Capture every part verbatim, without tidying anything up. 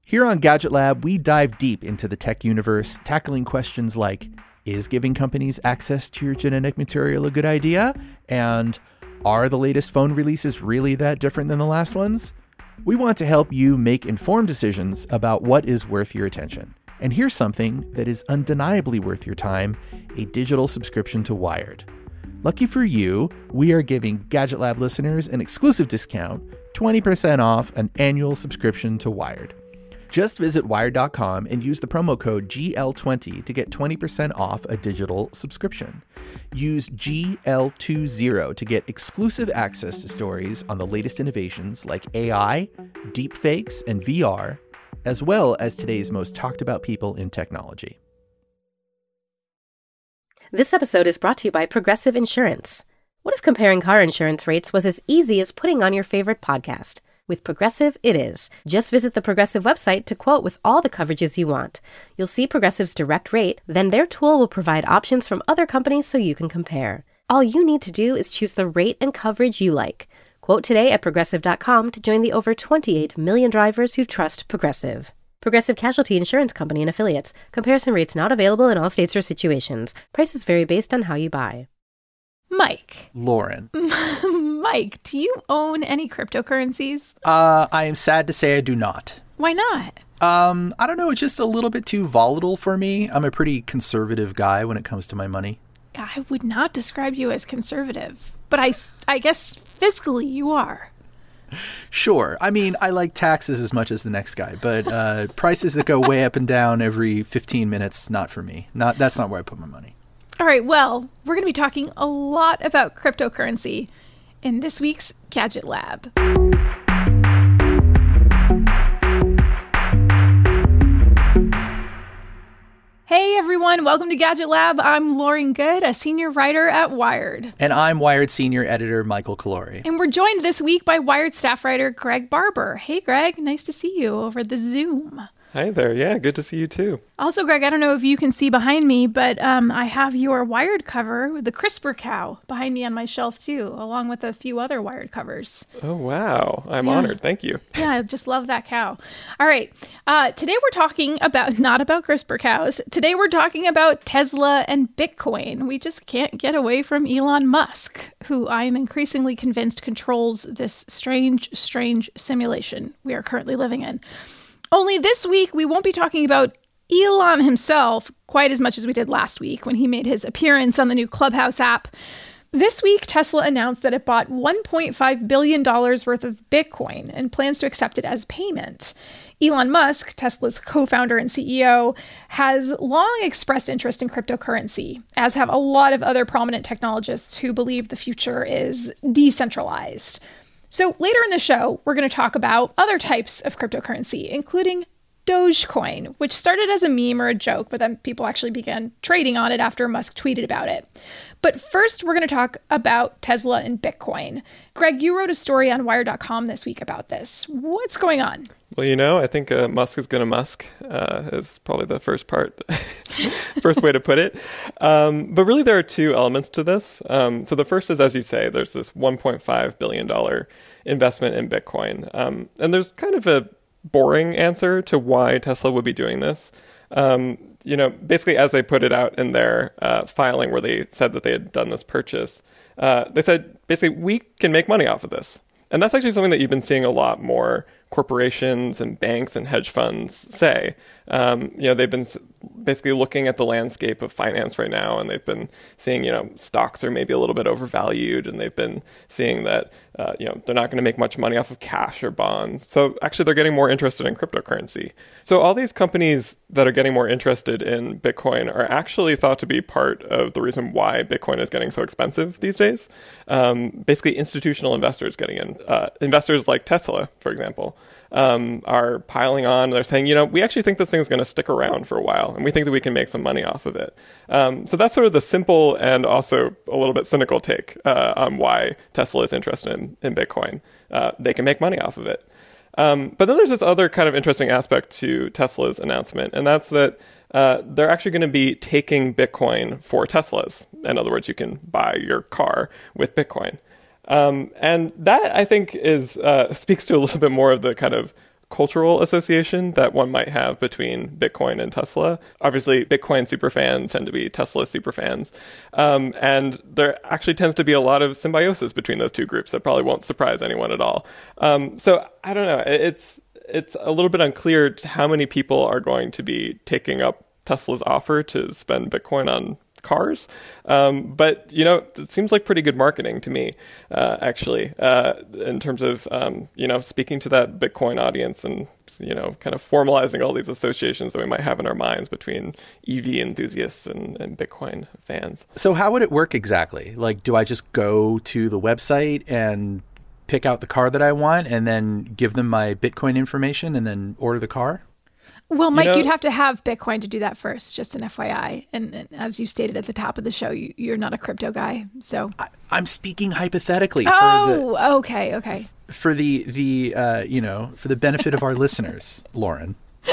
Here on Gadget Lab, we dive deep into the tech universe, tackling questions like, is giving companies access to your genetic material a good idea? And are the latest phone releases really that different than the last ones? We want to help you make informed decisions about what is worth your attention. And here's something that is undeniably worth your time, a digital subscription to Wired. Lucky for you, we are giving Gadget Lab listeners an exclusive discount, twenty percent off an annual subscription to Wired. Just visit wired dot com and use the promo code G L twenty to get twenty percent off a digital subscription. Use G L twenty to get exclusive access to stories on the latest innovations like A I, deepfakes, and V R, as well as today's most talked about people in technology. This episode is brought to you by Progressive Insurance. What if comparing car insurance rates was as easy as putting on your favorite podcast? With Progressive, it is. Just visit the Progressive website to quote with all the coverages you want. You'll see Progressive's direct rate, then their tool will provide options from other companies so you can compare. All you need to do is choose the rate and coverage you like. Quote today at progressive dot com to join the over twenty-eight million drivers who trust Progressive. Progressive Casualty Insurance Company and Affiliates. Comparison rates not available in all states or situations. Prices vary based on how you buy. Mike. Lauren. Mike, do you own any cryptocurrencies? Uh, I am sad to say I do not. Why not? Um, I don't know. It's just a little bit too volatile for me. I'm a pretty conservative guy when it comes to my money. I would not describe you as conservative, but I, I guess fiscally you are. Sure. I mean, I like taxes as much as the next guy, but uh, prices that go way up and down every fifteen minutes, not for me. Not That's not where I put my money. All right, well, we're going to be talking a lot about cryptocurrency in this week's Gadget Lab. Hey everyone, welcome to Gadget Lab. I'm Lauren Good, a senior writer at Wired. And I'm Wired senior editor Michael Calore. And we're joined this week by Wired staff writer Greg Barber. Hey Greg, nice to see you over the Zoom. Hi there. Yeah, good to see you too. Also, Greg, I don't know if you can see behind me, but um, I have your Wired cover with the CRISPR cow behind me on my shelf too, along with a few other Wired covers. Oh, wow. I'm yeah. honored. Thank you. Yeah, I just love that cow. All right. Uh, today we're talking about, not about CRISPR cows. Today we're talking about Tesla and Bitcoin. We just can't get away from Elon Musk, who I am increasingly convinced controls this strange, strange simulation we are currently living in. Only this week, we won't be talking about Elon himself quite as much as we did last week when he made his appearance on the new Clubhouse app. This week, Tesla announced that it bought one point five billion dollars worth of Bitcoin and plans to accept it as payment. Elon Musk, Tesla's co-founder and C E O, has long expressed interest in cryptocurrency, as have a lot of other prominent technologists who believe the future is decentralized. So later in the show, we're going to talk about other types of cryptocurrency, including Dogecoin, which started as a meme or a joke, but then people actually began trading on it after Musk tweeted about it. But first, we're going to talk about Tesla and Bitcoin. Greg, you wrote a story on wired dot com this week about this. What's going on? Well, you know, I think uh, Musk is going to Musk uh, is probably the first part, first way to put it. Um, but really, there are two elements to this. Um, so the first is, as you say, there's this one point five billion dollars investment in Bitcoin. Um, and there's kind of a boring answer to why Tesla would be doing this. Um, you know, basically, as they put it out in their uh, filing where they said that they had done this purchase, uh, they said, basically, we can make money off of this. And that's actually something that you've been seeing a lot more corporations and banks and hedge funds say. Um, you know, they've been basically looking at the landscape of finance right now, and they've been seeing, you know, stocks are maybe a little bit overvalued, and they've been seeing that, uh, you know, they're not going to make much money off of cash or bonds. So actually, they're getting more interested in cryptocurrency. So all these companies that are getting more interested in Bitcoin are actually thought to be part of the reason why Bitcoin is getting so expensive these days. Um, basically, institutional investors getting in, uh, investors like Tesla, for example, um, are piling on. They're saying, you know, we actually think this thing is going to stick around for a while, and we think that we can make some money off of it. Um, so that's sort of the simple and also a little bit cynical take uh, on why Tesla is interested in, in Bitcoin. Uh, they can make money off of it. Um, but then there's this other kind of interesting aspect to Tesla's announcement, and that's that uh, they're actually going to be taking Bitcoin for Teslas. In other words, you can buy your car with Bitcoin. Um, and that, I think, is uh, speaks to a little bit more of the kind of cultural association that one might have between Bitcoin and Tesla. Obviously, Bitcoin superfans tend to be Tesla superfans. Um, and there actually tends to be a lot of symbiosis between those two groups that probably won't surprise anyone at all. Um, so I don't know. It's it's a little bit unclear how many people are going to be taking up Tesla's offer to spend Bitcoin on cars. Um, but, you know, it seems like pretty good marketing to me, uh, actually, uh, in terms of, um, you know, speaking to that Bitcoin audience and, you know, kind of formalizing all these associations that we might have in our minds between E V enthusiasts and, and Bitcoin fans. So how would it work exactly? Like, do I just go to the website and pick out the car that I want and then give them my Bitcoin information and then order the car? Well, Mike, you know, you'd have to have Bitcoin to do that first, just an F Y I. And, and as you stated at the top of the show, you, you're not a crypto guy, so. I, I'm speaking hypothetically. Oh, for the, okay, okay. For the, the uh, you know, for the benefit of our listeners, Lauren.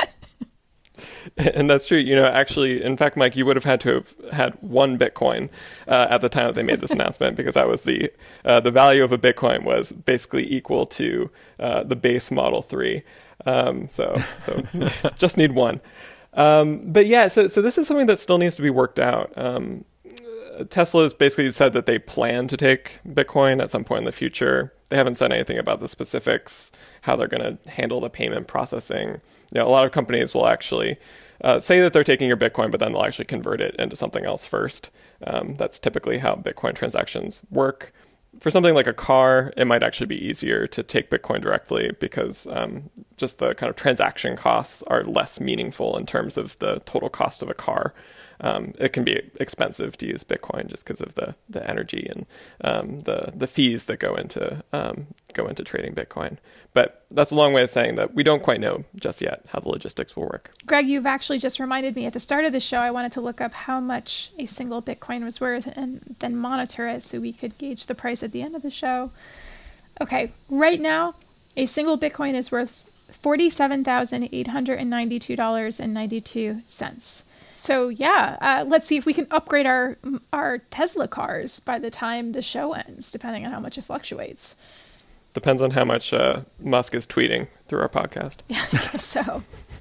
And that's true. You know, actually, in fact, Mike, you would have had to have had one Bitcoin uh, at the time that they made this announcement, because that was the uh, the value of a Bitcoin was basically equal to uh, the base Model three. Um, so, so just need one. Um, but yeah, so so this is something that still needs to be worked out. Um, Tesla has basically said that they plan to take Bitcoin at some point in the future. They haven't said anything about the specifics, how they're going to handle the payment processing. You know, a lot of companies will actually uh, say that they're taking your Bitcoin, but then they'll actually convert it into something else first. Um, that's typically how Bitcoin transactions work. For something like a car, it might actually be easier to take Bitcoin directly because um, just the kind of transaction costs are less meaningful in terms of the total cost of a car. Um, it can be expensive to use Bitcoin just because of the, the energy and um, the the fees that go into um, go into trading Bitcoin. But that's a long way of saying that we don't quite know just yet how the logistics will work. Greg, you've actually just reminded me at the start of the show, I wanted to look up how much a single Bitcoin was worth and then monitor it so we could gauge the price at the end of the show. Okay, right now, a single Bitcoin is worth forty-seven thousand eight hundred ninety-two dollars and ninety-two cents. So yeah, uh, let's see if we can upgrade our our Tesla cars by the time the show ends, depending on how much it fluctuates. Depends on how much uh, Musk is tweeting through our podcast. Yeah, I guess so.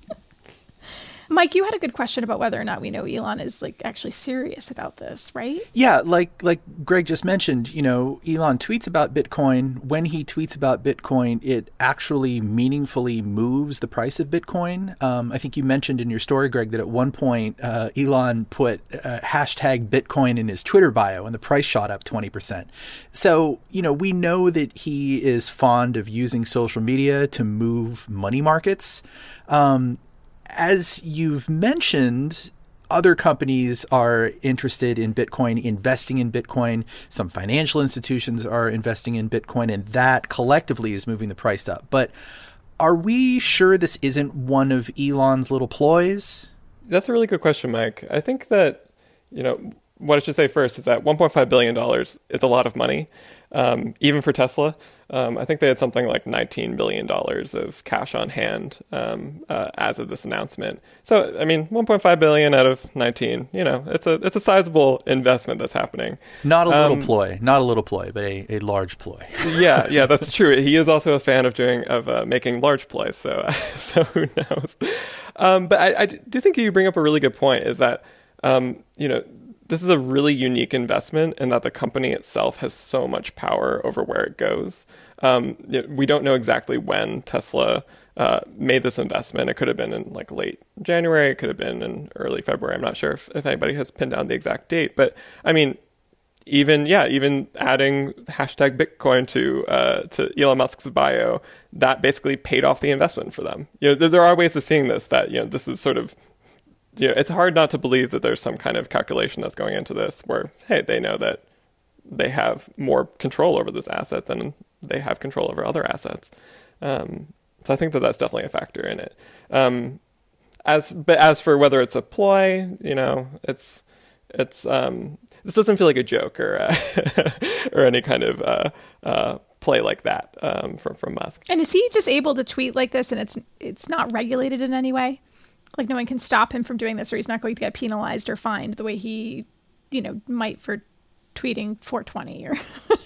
Mike, you had a good question about whether or not we know Elon is like actually serious about this, right? Yeah, like like Greg just mentioned, you know, Elon tweets about Bitcoin. When he tweets about Bitcoin, it actually meaningfully moves the price of Bitcoin. Um, I think you mentioned in your story, Greg, that at one point uh, Elon put uh, hashtag Bitcoin in his Twitter bio and the price shot up twenty percent. So, you know, we know that he is fond of using social media to move money markets. Um, As you've mentioned, other companies are interested in Bitcoin, investing in Bitcoin. Some financial institutions are investing in Bitcoin, and that collectively is moving the price up. But are we sure this isn't one of Elon's little ploys? That's a really good question, Mike. I think that, you know, what I should say first is that one point five billion dollars is a lot of money, um, even for Tesla. Um, I think they had something like nineteen billion dollars of cash on hand um, uh, as of this announcement. So, I mean, one point five billion dollars out of nineteen, you know, it's a it's a sizable investment that's happening. Not a little um, ploy, not a little ploy, but a, a large ploy. yeah, yeah, that's true. He is also a fan of doing of uh, making large plays. So, so who knows? Um, but I, I do think you bring up a really good point. Is that um, you know. This is a really unique investment in that the company itself has so much power over where it goes. Um, we don't know exactly when Tesla uh, made this investment. It could have been in like late January. It could have been in early February. I'm not sure if, if anybody has pinned down the exact date. But I mean, even, yeah, even adding hashtag Bitcoin to uh, to Elon Musk's bio, that basically paid off the investment for them. You know, there, there are ways of seeing this that, you know, this is sort of, you know, it's hard not to believe that there's some kind of calculation that's going into this where, hey, they know that they have more control over this asset than they have control over other assets. Um, so I think that that's definitely a factor in it. Um, as but as for whether it's a ploy, you know, it's it's um, this doesn't feel like a joke or uh, or any kind of uh, uh, play like that um, from from Musk. And is he just able to tweet like this and it's it's not regulated in any way? Like no one can stop him from doing this, or he's not going to get penalized or fined the way he, you know, might for tweeting four twenty or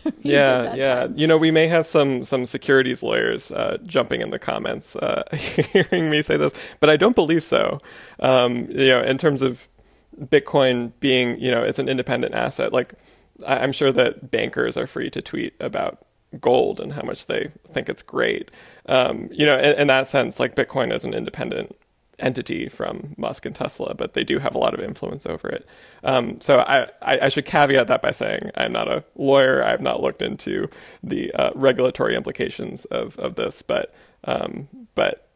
yeah, yeah. Time. You know, we may have some some securities lawyers uh, jumping in the comments, uh, hearing me say this, but I don't believe so. Um, you know, in terms of Bitcoin being, you know, it's an independent asset. Like, I- I'm sure that bankers are free to tweet about gold and how much they think it's great. Um, you know, in, in that sense, like Bitcoin is an independent entity from Musk and Tesla, but they do have a lot of influence over it. Um, so I, I, I should caveat that by saying I'm not a lawyer. I have not looked into the uh, regulatory implications of, of this, but um, but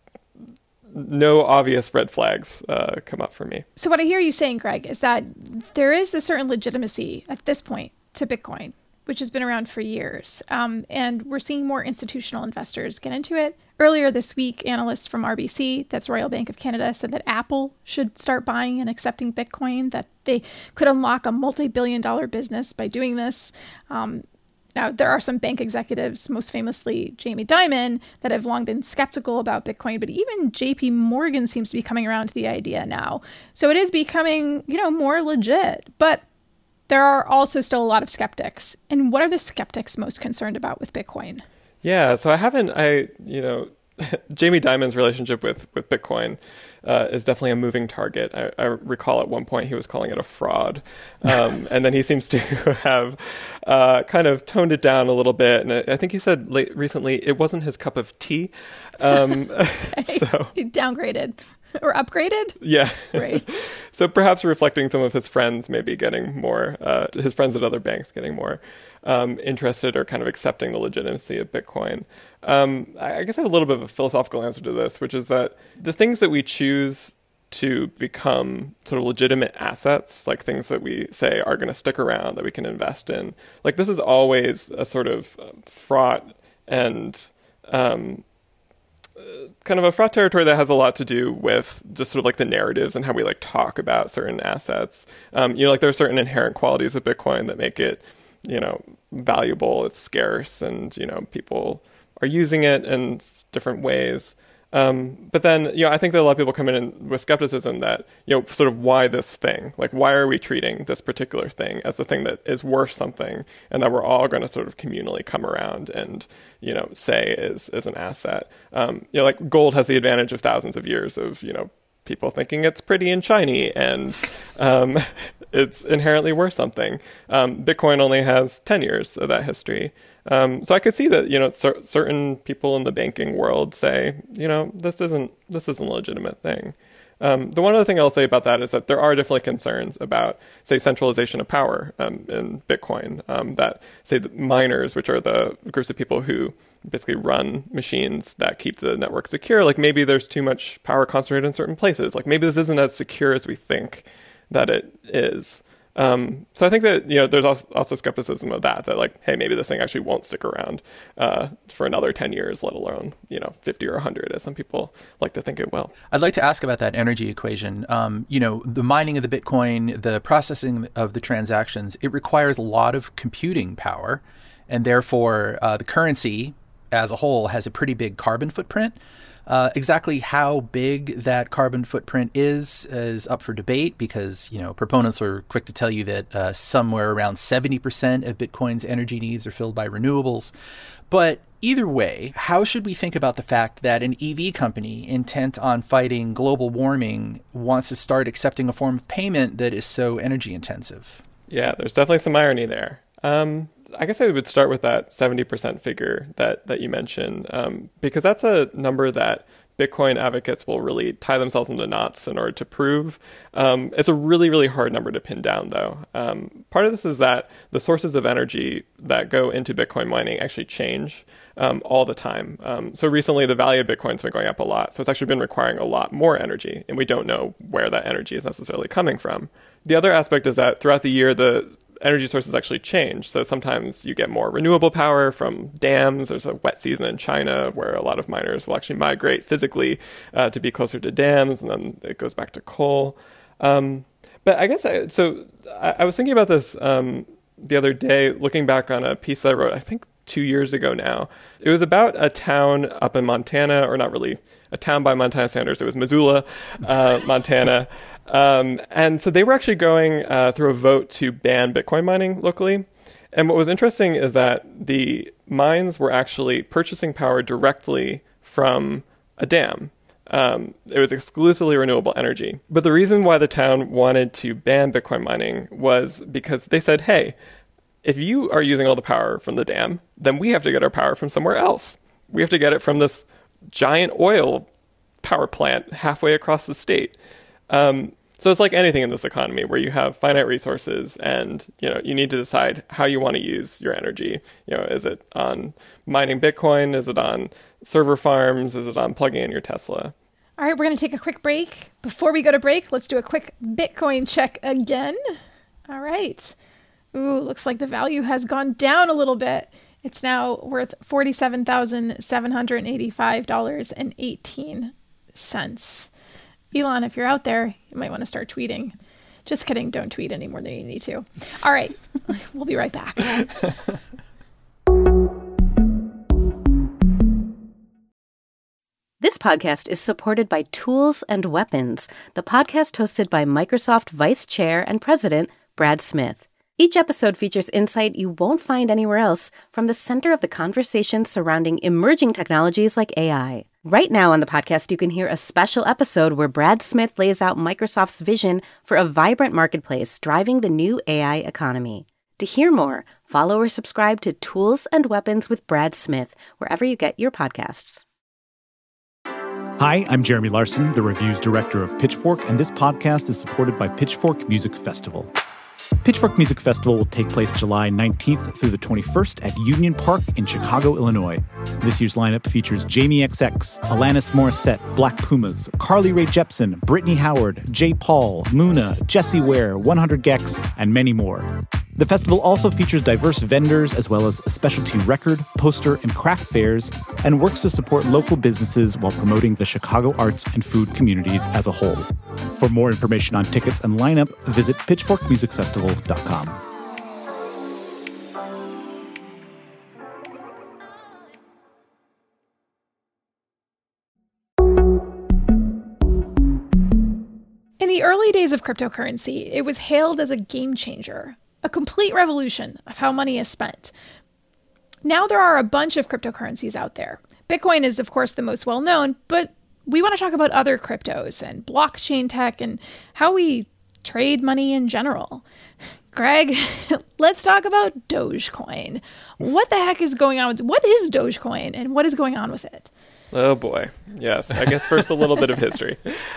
no obvious red flags uh, come up for me. So what I hear you saying, Greg, is that there is a certain legitimacy at this point to Bitcoin, which has been around for years. Um, and we're seeing more institutional investors get into it. Earlier this week, analysts from R B C, that's Royal Bank of Canada, said that Apple should start buying and accepting Bitcoin, that they could unlock a multi-billion dollar business by doing this. Um, now, there are some bank executives, most famously Jamie Dimon, that have long been skeptical about Bitcoin, but even J P Morgan seems to be coming around to the idea now. So it is becoming, you know, more legit. But there are also still a lot of skeptics. And what are the skeptics most concerned about with Bitcoin? Yeah, so I haven't, I, you know, Jamie Dimon's relationship with, with Bitcoin uh, is definitely a moving target. I, I recall at one point he was calling it a fraud. Um, and then he seems to have uh, kind of toned it down a little bit. And I, I think he said late, recently it wasn't his cup of tea. Um, so he downgraded. Or upgraded? Yeah. Right. So perhaps reflecting some of his friends maybe getting more, uh, his friends at other banks getting more um, interested or kind of accepting the legitimacy of Bitcoin. Um, I guess I have a little bit of a philosophical answer to this, which is that the things that we choose to become sort of legitimate assets, like things that we say are going to stick around, that we can invest in, like this is always a sort of fraught and um kind of a fraught territory that has a lot to do with just sort of like the narratives and how we like talk about certain assets. Um, you know, like there are certain inherent qualities of Bitcoin that make it, you know, valuable, it's scarce, and, you know, people are using it in different ways. Um, but then, you know, I think that a lot of people come in with skepticism that, you know, sort of why this thing? Like, why are we treating this particular thing as the thing that is worth something and that we're all going to sort of communally come around and, you know, say is, is an asset? Um, you know, like gold has the advantage of thousands of years of, you know, people thinking it's pretty and shiny and um, it's inherently worth something. Um, Bitcoin only has ten years of that history. Um, so I could see that, you know, cer- certain people in the banking world say, you know, this isn't this isn't a legitimate thing. Um, the one other thing I'll say about that is that there are definitely concerns about, say, centralization of power um, in Bitcoin. Um, that, say, the miners, which are the groups of people who basically run machines that keep the network secure, like maybe there's too much power concentrated in certain places. Like maybe this isn't as secure as we think that it is. Um, so I think that, you know, there's also skepticism of that, that like, hey, maybe this thing actually won't stick around uh, for another ten years, let alone, you know, fifty or one hundred, as some people like to think it will. I'd like to ask about that energy equation. Um, you know, the mining of the Bitcoin, the processing of the transactions, it requires a lot of computing power. And therefore, uh, the currency as a whole has a pretty big carbon footprint. Uh, exactly how big that carbon footprint is is up for debate because, you know, proponents are quick to tell you that uh, somewhere around seventy percent of Bitcoin's energy needs are filled by renewables. But either way, how should we think about the fact that an E V company intent on fighting global warming wants to start accepting a form of payment that is so energy intensive? Yeah, there's definitely some irony there. Um, I guess I would start with that seventy percent figure that, that you mentioned, um, because that's a number that Bitcoin advocates will really tie themselves into knots in order to prove. Um, it's a really, really hard number to pin down, though. Um, part of this is that the sources of energy that go into Bitcoin mining actually change um, all the time. Um, so recently, the value of Bitcoin's been going up a lot. So it's actually been requiring a lot more energy, and we don't know where that energy is necessarily coming from. The other aspect is that throughout the year, the energy sources actually change. So sometimes you get more renewable power from dams. There's a wet season in China where a lot of miners will actually migrate physically uh, to be closer to dams, and then it goes back to coal. Um, but I guess, I, so I, I was thinking about this um, the other day, looking back on a piece I wrote, I think two years ago now. It was about a town up in Montana, or not really a town by Montana standards. It was Missoula, uh, Montana. Um, and so they were actually going uh, through a vote to ban Bitcoin mining locally. And what was interesting is that the mines were actually purchasing power directly from a dam. Um, it was exclusively renewable energy. But the reason why the town wanted to ban Bitcoin mining was because they said, hey, if you are using all the power from the dam, then we have to get our power from somewhere else. We have to get it from this giant oil power plant halfway across the state. Um, so it's like anything in this economy where you have finite resources and, you know, you need to decide how you want to use your energy. You know, is it on mining Bitcoin? Is it on server farms? Is it on plugging in your Tesla? All right, we're going to take a quick break. Before we go to break, let's do a quick Bitcoin check again. All right. Ooh, looks like the value has gone down a little bit. It's now worth forty-seven thousand seven hundred eighty-five dollars and eighteen cents. Elon, if you're out there, you might want to start tweeting. Just kidding. Don't tweet any more than you need to. All right. We'll be right back. This podcast is supported by Tools and Weapons, the podcast hosted by Microsoft Vice Chair and President Brad Smith. Each episode features insight you won't find anywhere else from the center of the conversation surrounding emerging technologies like A I. Right now on the podcast, you can hear a special episode where Brad Smith lays out Microsoft's vision for a vibrant marketplace driving the new A I economy. To hear more, follow or subscribe to Tools and Weapons with Brad Smith wherever you get your podcasts. Hi, I'm Jeremy Larson, the reviews director of Pitchfork, and this podcast is supported by Pitchfork Music Festival. Pitchfork Music Festival will take place July nineteenth through the twenty-first at Union Park in Chicago, Illinois. This year's lineup features Jamie X X, Alanis Morissette, Black Pumas, Carly Rae Jepsen, Brittany Howard, Jay Paul, Muna, Jessie Ware, one hundred gecs, and many more. The festival also features diverse vendors as well as specialty record, poster, and craft fairs, and works to support local businesses while promoting the Chicago arts and food communities as a whole. For more information on tickets and lineup, visit pitchfork music festival dot com. In the early days of cryptocurrency, it was hailed as a game changer, a complete revolution of how money is spent. Now there are a bunch of cryptocurrencies out there. Bitcoin is, of course, the most well-known, but we want to talk about other cryptos and blockchain tech and how we trade money in general. Greg, let's talk about Dogecoin. What the heck is going on with what is Dogecoin and what is going on with it? Oh boy. Yes. I guess first a little bit of history.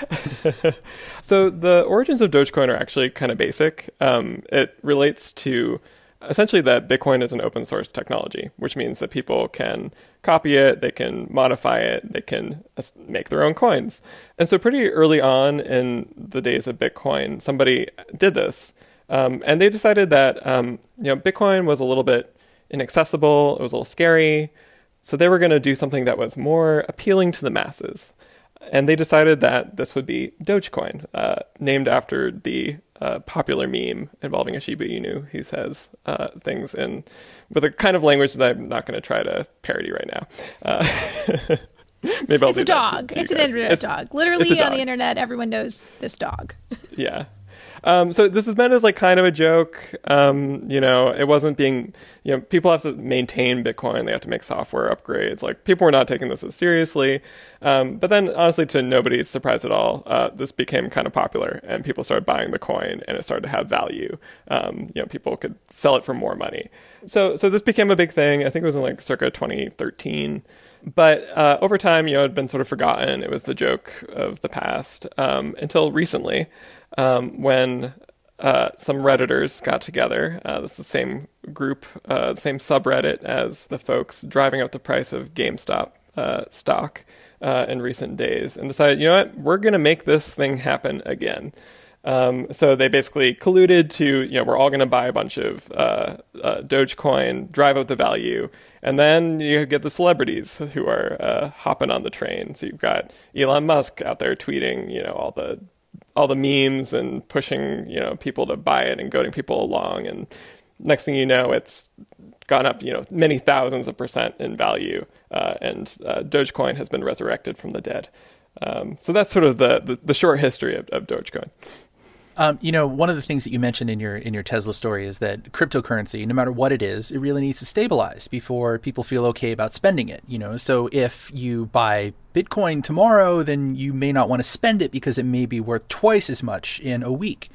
So the origins of Dogecoin are actually kind of basic. Um, it relates to essentially that Bitcoin is an open source technology, which means that people can copy it, they can modify it, they can make their own coins. And so pretty early on in the days of Bitcoin, somebody did this. Um, and they decided that um, you know, Bitcoin was a little bit inaccessible, it was a little scary. So they were going to do something that was more appealing to the masses. And they decided that this would be Dogecoin, uh, named after the uh, popular meme involving a Shiba Inu who says uh, things in with a kind of language that I'm not going to try to parody right now. Uh, maybe I'll it's do a dog. To, to it's an internet it's, dog. Literally dog. On the internet, everyone knows this dog. Yeah. Um, so this is meant as like kind of a joke. Um, you know, it wasn't being, you know, people have to maintain Bitcoin. They have to make software upgrades. Like people were not taking this as seriously. Um, but then honestly, to nobody's surprise at all, uh, this became kind of popular and people started buying the coin and it started to have value. Um, you know, people could sell it for more money. So, so this became a big thing. I think it was in like circa twenty thirteen. But uh, over time, you know, it had been sort of forgotten. It was the joke of the past um, until recently. Um, when uh, some Redditors got together. Uh, this is the same group, uh, the same subreddit as the folks driving up the price of GameStop uh, stock uh, in recent days, and decided, you know what, we're going to make this thing happen again. Um, so they basically colluded to, you know, we're all going to buy a bunch of uh, uh, Dogecoin, drive up the value, and then you get the celebrities who are uh, hopping on the train. So you've got Elon Musk out there tweeting, you know, all the all the memes and pushing, you know, people to buy it and goading people along. And next thing you know, it's gone up, you know, many thousands of percent in value. Uh, and uh, Dogecoin has been resurrected from the dead. Um, so that's sort of the, the, the short history of, of Dogecoin. Um, you know, one of the things that you mentioned in your in your Tesla story is that cryptocurrency, no matter what it is, it really needs to stabilize before people feel okay about spending it. You know, so if you buy Bitcoin tomorrow, then you may not want to spend it because it may be worth twice as much in a week.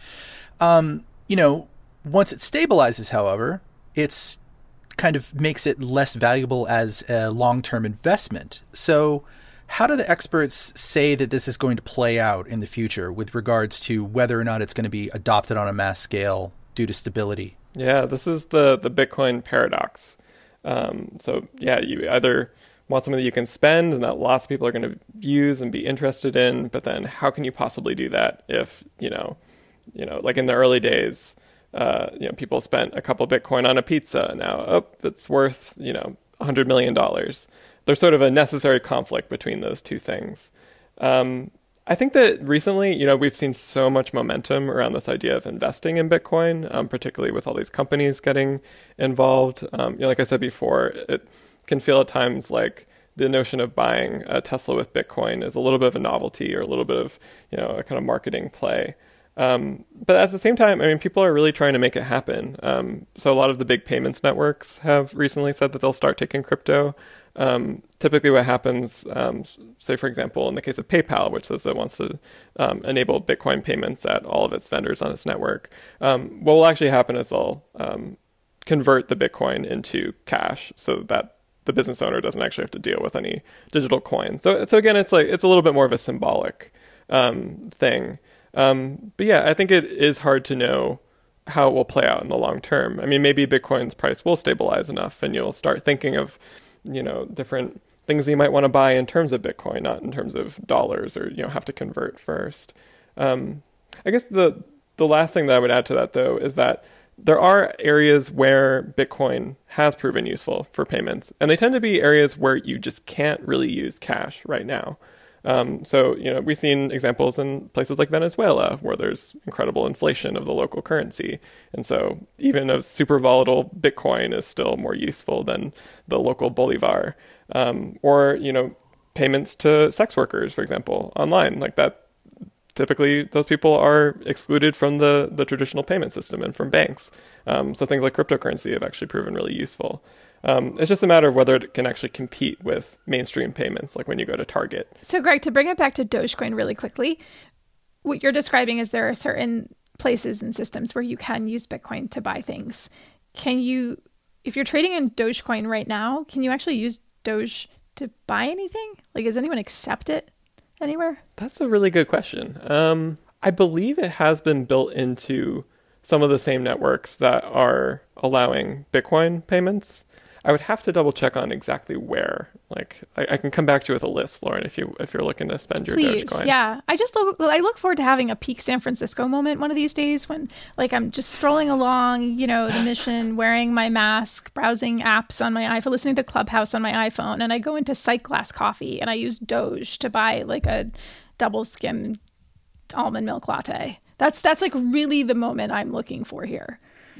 Um, you know, once it stabilizes, however, it's kind of makes it less valuable as a long-term investment. So how do the experts say that this is going to play out in the future with regards to whether or not it's going to be adopted on a mass scale due to stability? Yeah, this is the, the Bitcoin paradox. Um, so yeah, you either want something that you can spend and that lots of people are going to use and be interested in, but then how can you possibly do that if, you know, you know, like in the early days, uh, you know, people spent a couple Bitcoin on a pizza. Now, oh, it's worth, you know, one hundred million dollars. There's sort of a necessary conflict between those two things. Um, I think that recently, you know, we've seen so much momentum around this idea of investing in Bitcoin, um, particularly with all these companies getting involved. Um, you know, like I said before, it can feel at times like the notion of buying a Tesla with Bitcoin is a little bit of a novelty or a little bit of, you know, a kind of marketing play. Um, but at the same time, I mean, people are really trying to make it happen. Um, so a lot of the big payments networks have recently said that they'll start taking crypto. Um, typically what happens, um, say, for example, in the case of PayPal, which says it wants to um, enable Bitcoin payments at all of its vendors on its network, um, what will actually happen is they'll um, convert the Bitcoin into cash so that the business owner doesn't actually have to deal with any digital coins. So, so again, it's like it's a little bit more of a symbolic um, thing. Um, but yeah, I think it is hard to know how it will play out in the long term. I mean, maybe Bitcoin's price will stabilize enough and you'll start thinking of, you know, different things you might want to buy in terms of Bitcoin, not in terms of dollars or, you know, have to convert first. Um, I guess the the last thing that I would add to that, though, is that there are areas where Bitcoin has proven useful for payments, and they tend to be areas where you just can't really use cash right now. Um, so, you know, we've seen examples in places like Venezuela where there's incredible inflation of the local currency. And so even a super volatile Bitcoin is still more useful than the local Bolivar. Um, or, you know, payments to sex workers, for example, online like that. Typically, those people are excluded from the, the traditional payment system and from banks. Um, so things like cryptocurrency have actually proven really useful. Um, it's just a matter of whether it can actually compete with mainstream payments, like when you go to Target. So, Greg, to bring it back to Dogecoin really quickly, what you're describing is there are certain places and systems where you can use Bitcoin to buy things. Can you, if you're trading in Dogecoin right now, can you actually use Doge to buy anything? Like, does anyone accept it anywhere? That's a really good question. Um, I believe it has been built into some of the same networks that are allowing Bitcoin payments. I would have to double check on exactly where. Like, I, I can come back to you with a list, Lauren, if you if you're looking to spend your Please, Dogecoin. Yeah, I just look. I look forward to having a peak San Francisco moment one of these days when, like, I'm just strolling along, you know, the Mission, wearing my mask, browsing apps on my iPhone, listening to Clubhouse on my iPhone, and I go into Sightglass Coffee and I use Doge to buy like a double skim almond milk latte. That's that's like really the moment I'm looking for here.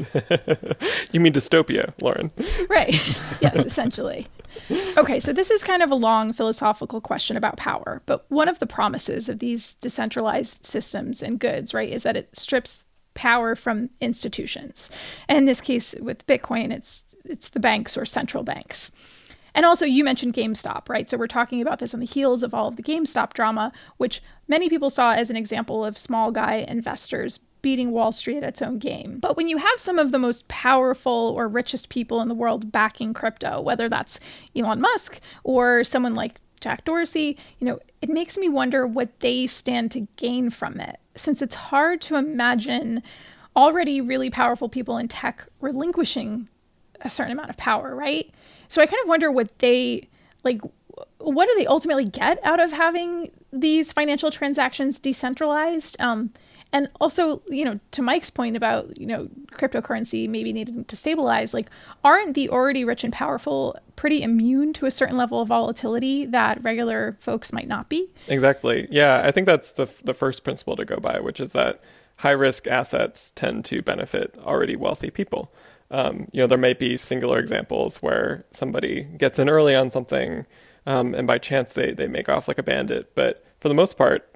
You mean dystopia, Lauren? Right. Yes, essentially. Okay, so this is kind of a long philosophical question about power, but one of the promises of these decentralized systems and goods, right, is that it strips power from institutions. And in this case, with Bitcoin, it's it's the banks or central banks. And also, you mentioned GameStop, right? So we're talking about this on the heels of all of the GameStop drama, which many people saw as an example of small guy investors beating Wall Street at its own game. But when you have some of the most powerful or richest people in the world backing crypto, whether that's Elon Musk or someone like Jack Dorsey, you know, it makes me wonder what they stand to gain from it, since it's hard to imagine already really powerful people in tech relinquishing a certain amount of power, right? So I kind of wonder what they, like, what do they ultimately get out of having these financial transactions decentralized? Um, And also, you know, to Mike's point about, you know, cryptocurrency maybe needing to stabilize, like, aren't the already rich and powerful pretty immune to a certain level of volatility that regular folks might not be? Exactly. Yeah, I think that's the the first principle to go by, which is that high-risk assets tend to benefit already wealthy people. Um, you know, there might be singular examples where somebody gets in early on something, um, and by chance they, they make off like a bandit. But for the most part,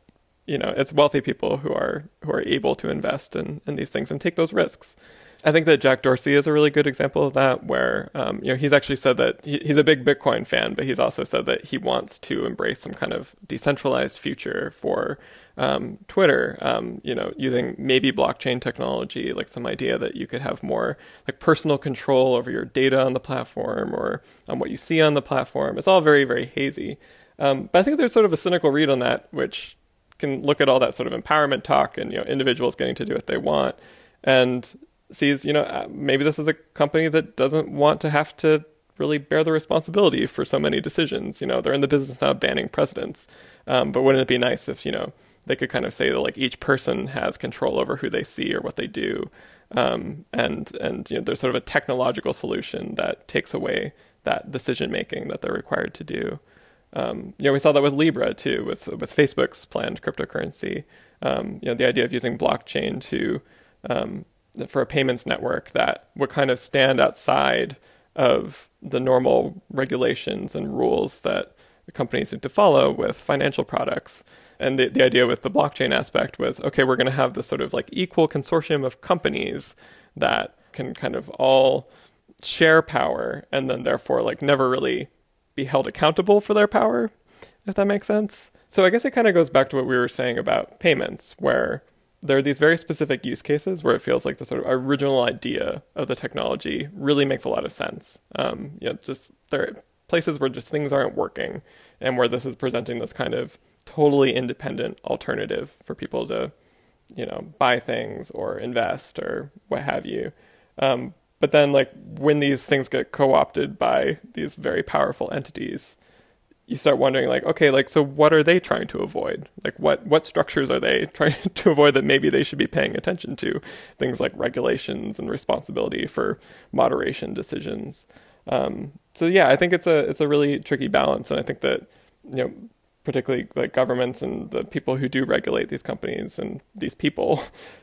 you know, it's wealthy people who are who are able to invest in, in these things and take those risks. I think that Jack Dorsey is a really good example of that, where, um, you know, he's actually said that he, he's a big Bitcoin fan, but he's also said that he wants to embrace some kind of decentralized future for um, Twitter, um, you know, using maybe blockchain technology, like some idea that you could have more like personal control over your data on the platform or on what you see on the platform. It's all very, very hazy. Um, but I think there's sort of a cynical read on that, which can look at all that sort of empowerment talk and, you know, individuals getting to do what they want and sees, you know, maybe this is a company that doesn't want to have to really bear the responsibility for so many decisions. You know, they're in the business now of banning presidents. Um, but wouldn't it be nice if, you know, they could kind of say that like each person has control over who they see or what they do. Um, and, and, you know, there's sort of a technological solution that takes away that decision making that they're required to do. Um, you know, we saw that with Libra too, with, with Facebook's planned cryptocurrency. Um, you know, the idea of using blockchain to, um, for a payments network that would kind of stand outside of the normal regulations and rules that the companies need to follow with financial products. And the, the idea with the blockchain aspect was, okay, we're going to have this sort of like equal consortium of companies that can kind of all share power and then therefore like never really be held accountable for their power, if that makes sense. So I guess it kind of goes back to what we were saying about payments, where there are these very specific use cases where it feels like the sort of original idea of the technology really makes a lot of sense. Um, you know, just there are places where just things aren't working and where this is presenting this kind of totally independent alternative for people to, you know, buy things or invest or what have you. Um, but then like when these things get co-opted by these very powerful entities, you start wondering like, okay, like, so what are they trying to avoid? Like what, what structures are they trying to avoid that maybe they should be paying attention to? Things like regulations and responsibility for moderation decisions. Um, so yeah, I think it's a, it's a really tricky balance. And I think that, you know, particularly like governments and the people who do regulate these companies and these people,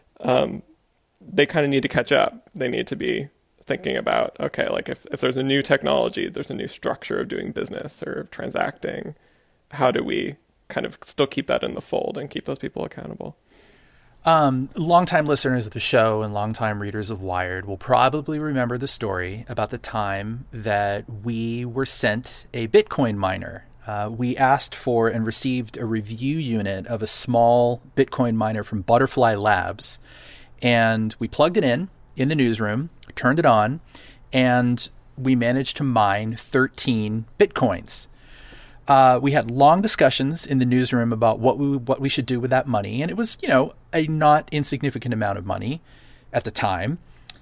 um, they kind of need to catch up. They need to be thinking about, okay, like if, if there's a new technology, there's a new structure of doing business or transacting, how do we kind of still keep that in the fold and keep those people accountable? Um, longtime listeners of the show and longtime readers of Wired will probably remember the story about the time that we were sent a Bitcoin miner. Uh, we asked for and received a review unit of a small Bitcoin miner from Butterfly Labs, and we plugged it in in the newsroom, turned it on, and we managed to mine thirteen Bitcoins. Uh, we had long discussions in the newsroom about what we what we should do with that money, and it was, you know, a not insignificant amount of money at the time.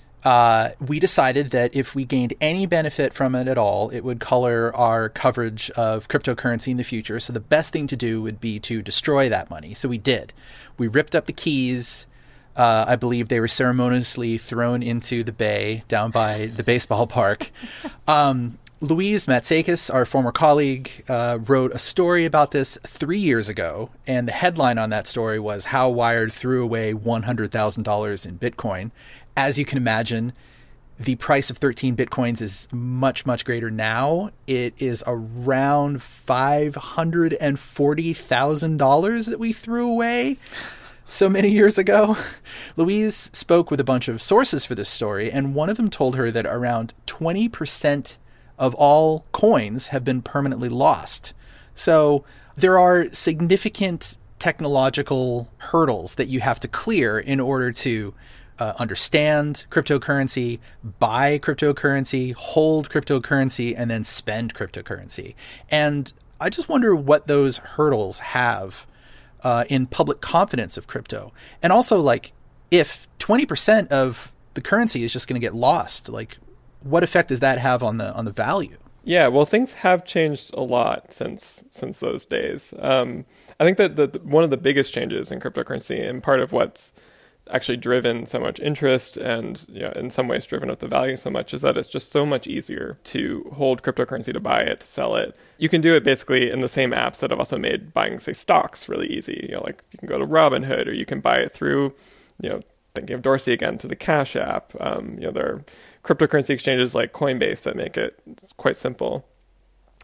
Uh, we decided that if we gained any benefit from it at all, it would color our coverage of cryptocurrency in the future. So the best thing to do would be to destroy that money. So we did. We ripped up the keys. Uh, I believe they were ceremoniously thrown into the bay down by the baseball park. Um, Louise Matsakis, our former colleague, uh, wrote a story about this three years ago. And the headline on that story was How Wired Threw Away one hundred thousand dollars in Bitcoin. As you can imagine, the price of thirteen Bitcoins is much, much greater now. It is around five hundred forty thousand dollars that we threw away so many years ago. Louise spoke with a bunch of sources for this story, and one of them told her that around twenty percent of all coins have been permanently lost. So there are significant technological hurdles that you have to clear in order to uh, understand cryptocurrency, buy cryptocurrency, hold cryptocurrency, and then spend cryptocurrency. And I just wonder what those hurdles have uh, in public confidence of crypto. And also, like, if twenty percent of the currency is just going to get lost, like, what effect does that have on the on the value? Yeah, well, things have changed a lot since since those days. Um, I think that the, the, one of the biggest changes in cryptocurrency, and part of what's actually driven so much interest and, you know, in some ways driven up the value so much, is that it's just so much easier to hold cryptocurrency, to buy it, to sell it. You can do it basically in the same apps that have also made buying, say, stocks really easy. You know, like you can go to Robinhood, or you can buy it through, you know, thinking of Dorsey again, to the Cash App. Um, you know, there are cryptocurrency exchanges like Coinbase that make it quite simple.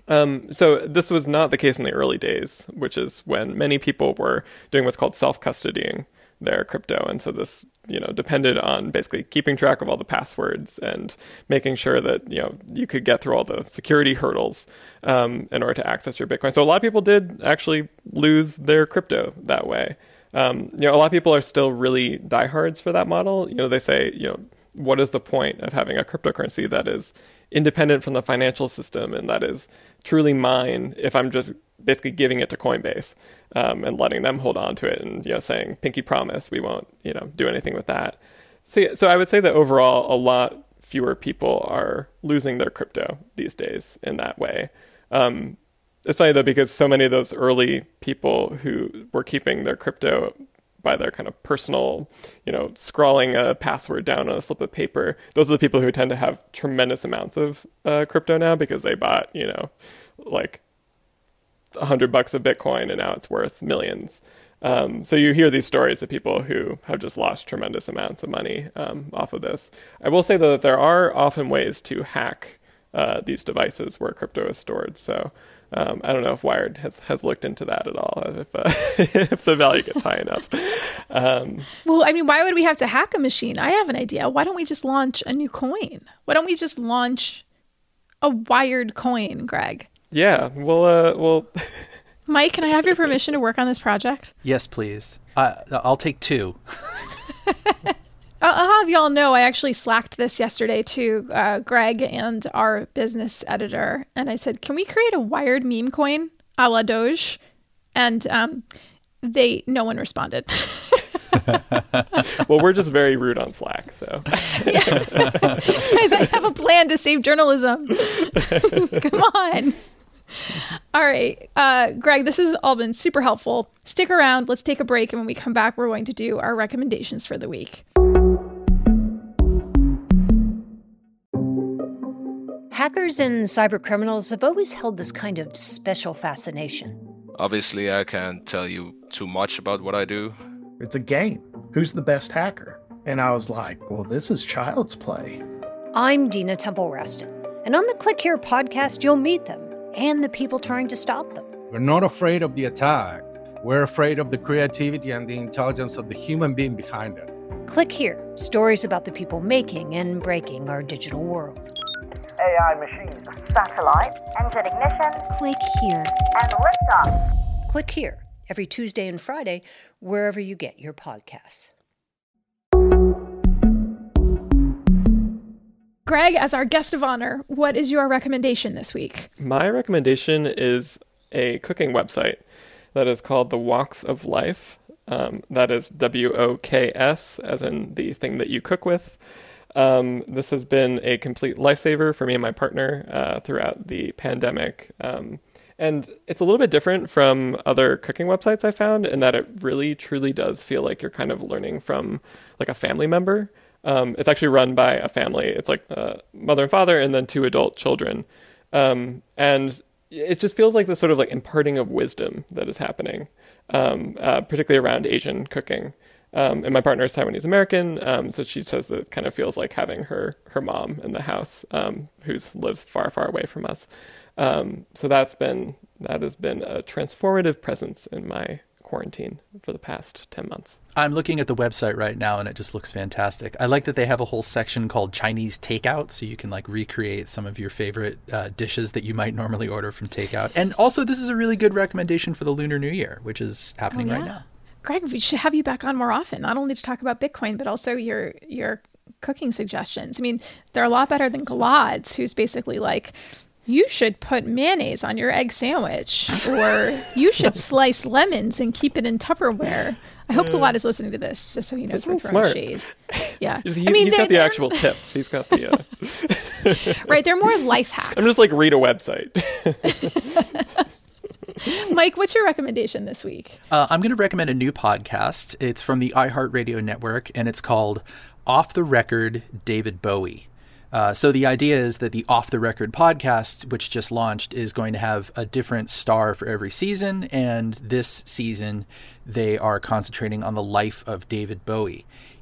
Um, so this was not the case in the early days, which is when many people were doing what's called self-custodying their crypto. And so this, you know, depended on basically keeping track of all the passwords and making sure that, you know, you could get through all the security hurdles um, in order to access your Bitcoin. So a lot of people did actually lose their crypto that way. Um, you know, a lot of people are still really diehards for that model. You know, they say, you know, what is the point of having a cryptocurrency that is independent from the financial system and that is truly mine if I'm just basically giving it to Coinbase um, and letting them hold on to it and, you know, saying, pinky promise, we won't, you know, do anything with that. So, so I would say that overall, a lot fewer people are losing their crypto these days in that way. Um, it's funny, though, because so many of those early people who were keeping their crypto by their kind of personal, you know, scrawling a password down on a slip of paper, those are the people who tend to have tremendous amounts of uh, crypto now because they bought, you know, like a hundred bucks of Bitcoin and now it's worth millions. Um, so you hear these stories of people who have just lost tremendous amounts of money um, off of this. I will say, though, that there are often ways to hack uh, these devices where crypto is stored. So Um, I don't know if Wired has, has looked into that at all, if uh, if the value gets high enough. Um, well, I mean, why would we have to hack a machine? I have an idea. Why don't we just launch a new coin? Why don't we just launch a Wired coin, Greg? Yeah, well, uh, well. Mike, can I have your permission to work on this project? Yes, please. Uh, I'll take two. I'll have y'all know I actually slacked this yesterday to uh, Greg and our business editor. And I said, can we create a Wired meme coin a la Doge? And um, they, no one responded. Well, we're just very rude on Slack, so. Guys, I have a plan to save journalism. Come on. All right. Uh, Greg, this has all been super helpful. Stick around. Let's take a break. And when we come back, we're going to do our recommendations for the week. Hackers and cybercriminals have always held this kind of special fascination. Obviously, I can't tell you too much about what I do. It's a game. Who's the best hacker? And I was like, well, this is child's play. I'm Dina Temple-Raston, and on the Click Here podcast, you'll meet them and the people trying to stop them. We're not afraid of the attack. We're afraid of the creativity and the intelligence of the human being behind it. Click Here, stories about the people making and breaking our digital world. A I machines. Satellite. Engine ignition. Click Here. And liftoff. Click Here, every Tuesday and Friday, wherever you get your podcasts. Greg, as our guest of honor, what is your recommendation this week? My recommendation is a cooking website that is called The Woks of Life. Um, that is W O K S, as in the thing that you cook with. Um, this has been a complete lifesaver for me and my partner uh, throughout the pandemic. Um, and it's a little bit different from other cooking websites I found in that it really, truly does feel like you're kind of learning from like a family member. Um, it's actually run by a family. It's like a mother and father and then two adult children. Um, and it just feels like this sort of like imparting of wisdom that is happening, um, uh, particularly around Asian cooking. Um, and my partner is Taiwanese American, um, so she says that it kind of feels like having her her mom in the house, um, who lives far, far away from us. Um, so that's been that has been a transformative presence in my quarantine for the past ten months. I'm looking at the website right now and it just looks fantastic. I like that they have a whole section called Chinese takeout, so you can like recreate some of your favorite uh, dishes that you might normally order from takeout. And also this is a really good recommendation for the Lunar New Year, which is happening oh, yeah. right now. Greg, we should have you back on more often, not only to talk about Bitcoin, but also your your cooking suggestions. I mean, they're a lot better than Glad's, who's basically like, you should put mayonnaise on your egg sandwich, or you should slice lemons and keep it in Tupperware. I hope Gilad is listening to this, just so he knows we're throwing shade. Yeah. He's, I mean, he's got the actual tips. He's got the... Uh... Right, they're more life hacks. I'm just like, read a website. Mike, what's your recommendation this week? Uh, I'm going to recommend a new podcast. It's from the iHeartRadio network, and it's called Off the Record David Bowie. Uh, so the idea is that the Off the Record podcast, which just launched, is going to have a different star for every season. And this season, they are concentrating on the life of David Bowie.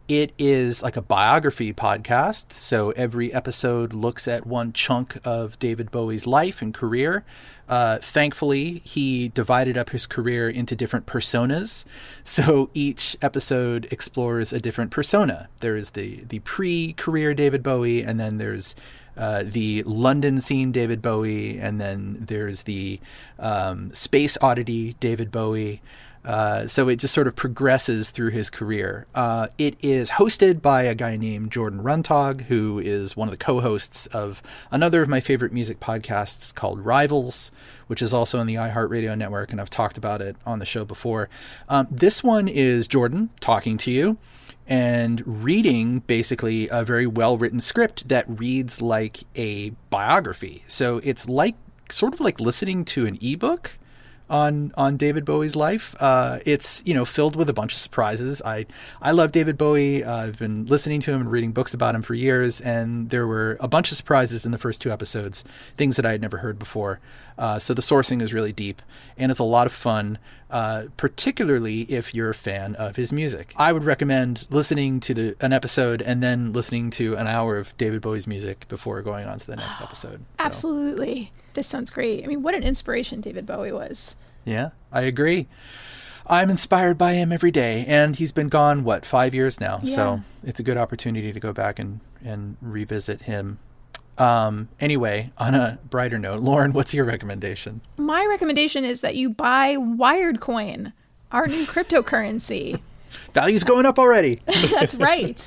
It is like a biography podcast. So every episode looks at one chunk of David Bowie's life and career. Uh, thankfully, he divided up his career into different personas. So each episode explores a different persona. There is the, the pre-career David Bowie, and then there's uh, the London scene David Bowie, and then there's the um, space oddity David Bowie. Uh, so it just sort of progresses through his career. Uh, it is hosted by a guy named Jordan Runtagh, who is one of the co-hosts of another of my favorite music podcasts called Rivals, which is also on the iHeartRadio network, and I've talked about it on the show before. Um, this one is Jordan talking to you and reading basically a very well-written script that reads like a biography. So it's like sort of like listening to an ebook on on David Bowie's life. Uh, it's, you know, filled with a bunch of surprises. I, I love David Bowie. Uh, I've been listening to him and reading books about him for years, and there were a bunch of surprises in the first two episodes, things that I had never heard before. Uh, so the sourcing is really deep, and it's a lot of fun, uh, particularly if you're a fan of his music. I would recommend listening to the an episode and then listening to an hour of David Bowie's music before going on to the next episode. So. Absolutely. This sounds great. I mean, what an inspiration David Bowie was. Yeah, I agree. I'm inspired by him every day, and he's been gone, what, five years now? Yeah. So it's a good opportunity to go back and, and revisit him. Um, anyway, on a brighter note, Lauren, what's your recommendation? My recommendation is that you buy Wiredcoin, our new cryptocurrency. Value's going up already. That's right.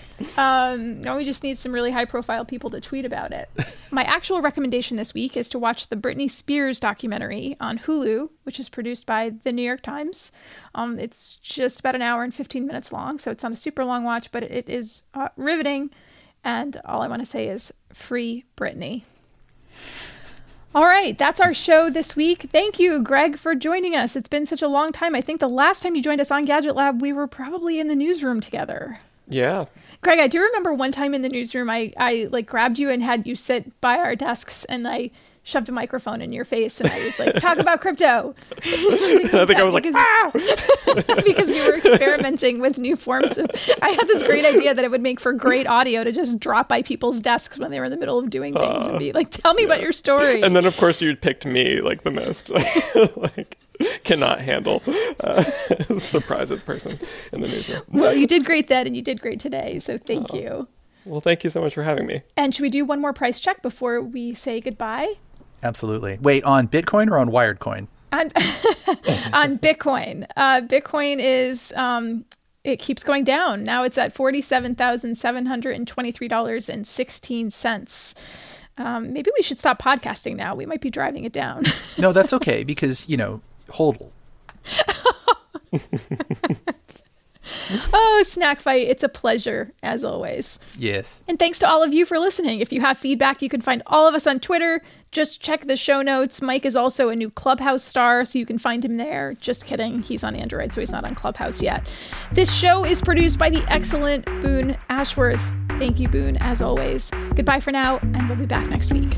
Um, now we just need some really high profile people to tweet about it. My actual recommendation this week is to watch the Britney Spears documentary on Hulu, which is produced by the New York Times. Um, it's just about an hour and fifteen minutes long, so it's not a super long watch, but it is uh, riveting. And all I want to say is free Britney. All right, that's our show this week. Thank you, Greg, for joining us. It's been such a long time. I think the last time you joined us on Gadget Lab, we were probably in the newsroom together. Yeah. Greg, I do remember one time in the newsroom, I, I like grabbed you and had you sit by our desks, and I shoved a microphone in your face, and I was like, talk about crypto. Like I think I was because, like, ah! because we were experimenting with new forms of, I had this great idea that it would make for great audio to just drop by people's desks when they were in the middle of doing things uh, and be like, tell me yeah. about your story. And then, of course, you picked me like the most. like, cannot handle uh, surprises person in the newsroom. Well, you did great then, and you did great today, so thank uh, you. Well, thank you so much for having me. And should we do one more price check before we say goodbye? Absolutely. Wait, on Bitcoin or on Wiredcoin? On, on Bitcoin. Uh, Bitcoin is, um, it keeps going down. Now it's at forty-seven thousand seven hundred twenty-three dollars and sixteen cents. Um, maybe we should stop podcasting now. We might be driving it down. No, that's okay, because, you know, hodl. Oh, Snack Fight. It's a pleasure, as always. Yes. And thanks to all of you for listening. If you have feedback, you can find all of us on Twitter. Just check the show notes. Mike is also a new Clubhouse star, so you can find him there. Just kidding. He's on Android, so he's not on Clubhouse yet. This show is produced by the excellent Boone Ashworth. Thank you, Boone, as always. Goodbye for now, and we'll be back next week.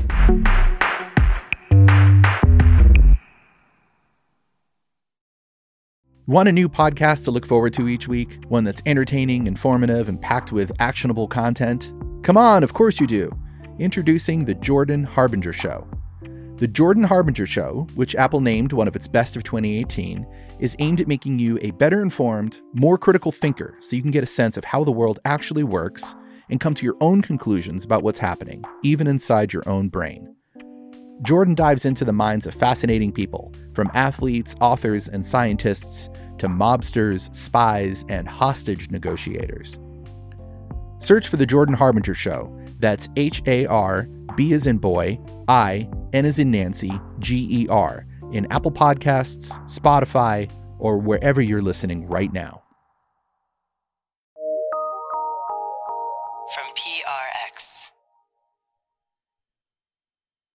Want a new podcast to look forward to each week? One that's entertaining, informative, and packed with actionable content? Come on, of course you do. Introducing The Jordan Harbinger Show. The Jordan Harbinger Show, which Apple named one of its best of twenty eighteen, is aimed at making you a better informed, more critical thinker so you can get a sense of how the world actually works and come to your own conclusions about what's happening, even inside your own brain. Jordan dives into the minds of fascinating people, from athletes, authors, and scientists to mobsters, spies, and hostage negotiators. Search for The Jordan Harbinger Show. That's H A R, B as in boy, I, N as in Nancy, G E R, in Apple Podcasts, Spotify, or wherever you're listening right now. From P R X.